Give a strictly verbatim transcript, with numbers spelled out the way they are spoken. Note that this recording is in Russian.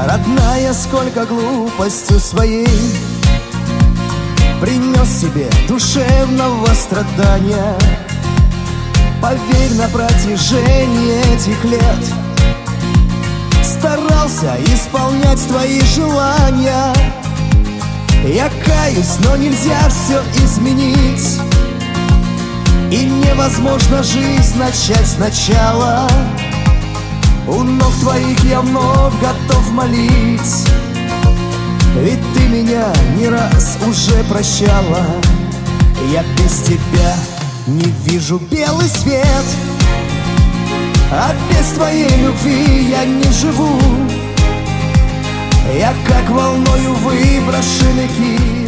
Родная, сколько глупостью своей принес себе душевного страдания. Поверь, на протяжении этих лет старался исполнять твои желания. Я каюсь, но нельзя все изменить, и невозможно жизнь начать сначала. У ног твоих я вновь готов молить, ведь ты меня не раз уже прощала. Я без тебя не вижу белый свет, а без твоей любви я не живу. Я как волною выброшенный кит,